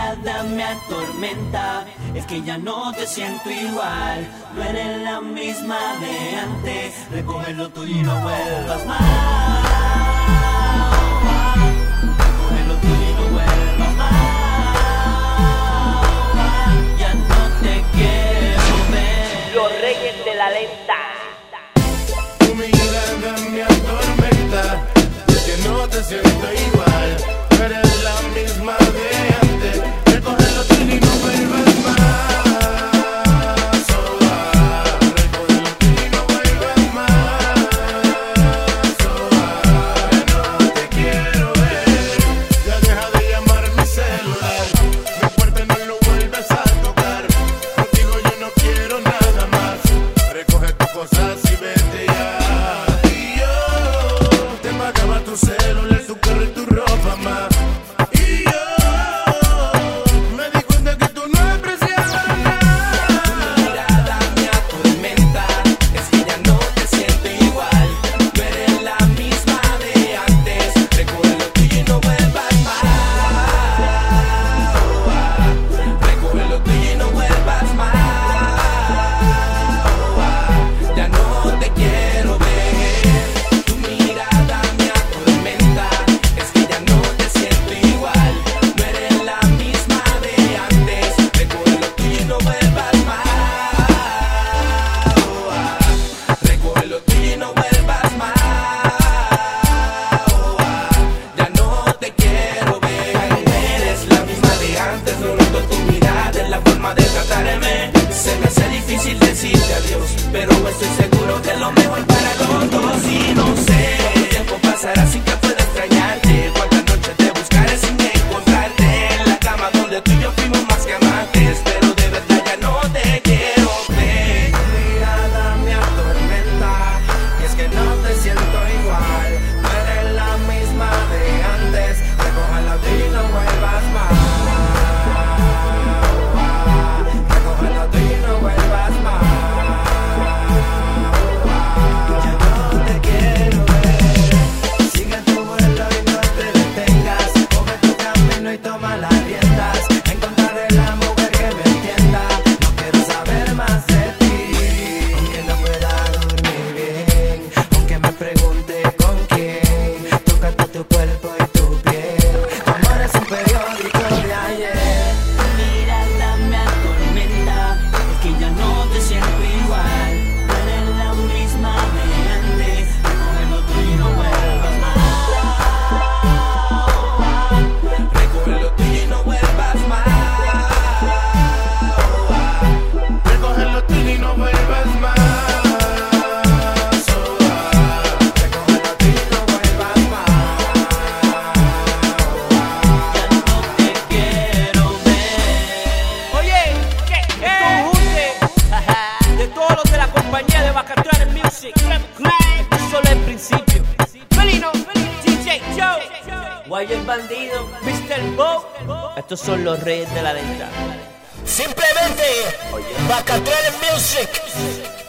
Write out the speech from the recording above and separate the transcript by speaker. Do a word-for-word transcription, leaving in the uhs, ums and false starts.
Speaker 1: mirada me atormenta, es que ya no te siento igual, no eres la misma de antes, recoge lo tuyo y no vuelvas más. Recoge lo tuyo y no vuelvas más, ya no te quiero ver.
Speaker 2: Los Reyes de la Lenta.
Speaker 3: Tu mirada me atormenta, es que no te siento igual, no eres la misma de antes, recoge lo tuyo y no vuelvas más. Oh, ah, recoge lo tuyo y no vuelvas más. Oh, ah, no te quiero ver, ya deja de llamar mi celular, mi puerta no lo vuelves a tocar, contigo yo no quiero nada más, recoge tus cosas y vete ya. Y yo te pagaba tu celular, tu carro y tu ropa más. Y yo me di cuenta que tú no apreciabas nada.
Speaker 1: Tu mirada me atormenta, es que ya no te siento igual, no eres la misma de antes, recoge lo tuyo y no vuelvas más. Oh, ah, recoge lo tuyo y no vuelvas más. Oh, ah, ya no te quiero ver. Tu mirada me atormenta, es que ya no te siento igual, no eres la misma de antes, recoge lo tuyo y no vuelvas más. Oh, ah, recoge lo tuyo y no vuelvas más. Oh, ah, ya no te quiero ver. No eres la misma de antes, no noto tu mirada en la forma de tratarme. Se me hace difícil decirte adiós, pero estoy seguro que es lo mejor para los dos. Y no sé cuánto tiempo pasará sin que pueda extrañarte, cuántas noches te buscaré sin encontrarte, en la cama donde tú y yo fuimos más que amantes, pero de verdad ya no te quiero ver. Tu mirada me atormenta, y es que no te siento igual, no eres la misma de antes, recoge lo tuyo y no vuelvas más. Recoge lo tuyo y no vuelvas más. Ya no te quiero ver. Sigue tu vuelo y no te detengas. Coge tu camino y toma las riendas. Encontraré la mujer que me entienda. No quiero saber más de ti. Aunque no pueda dormir bien, aunque me pregunte con quién. Tócate tu cuerpo y tu piel. Tu amor es un periódico de ayer. Tu mirada me atormenta, es que ya no te siento igual, no eres la misma de antes, recoge lo tuyo y no vuelvas más. Recoge lo tuyo y no vuelvas más.
Speaker 3: Recoge lo tuyo y no vuelvas más. Oh, ah,
Speaker 1: Recoge lo tuyo y no vuelvas más. Ya no te quiero ver.
Speaker 2: Oye, ¿qué? ¿Qué? De todos los de la compañía de Bacatronic Music. Esto solo es el principio. Felino, D J Joe, Guay el Bandido, mister Bo. Estos son los Reyes de la Lenta.
Speaker 4: Simplemente Bacatronic Music.